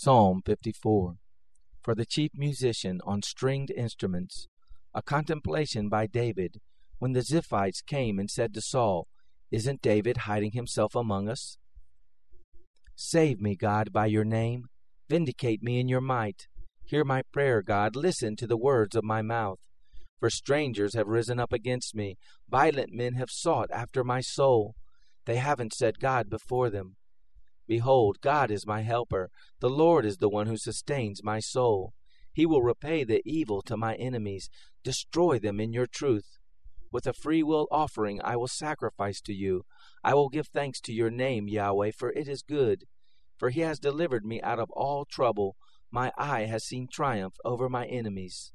Psalm 54. For the chief musician on stringed instruments, a contemplation by David, when the Ziphites came and said to Saul, "Isn't David hiding himself among us?" Save me, God, by your name. Vindicate me in your might. Hear my prayer, God. Listen to the words of my mouth. For strangers have risen up against me. Violent men have sought after my soul. They haven't set God before them. Behold, God is my helper. The Lord is the one who sustains my soul. He will repay the evil to my enemies. Destroy them in your truth. With a freewill offering I will sacrifice to you. I will give thanks to your name, Yahweh, for it is good. For he has delivered me out of all trouble. My eye has seen triumph over my enemies.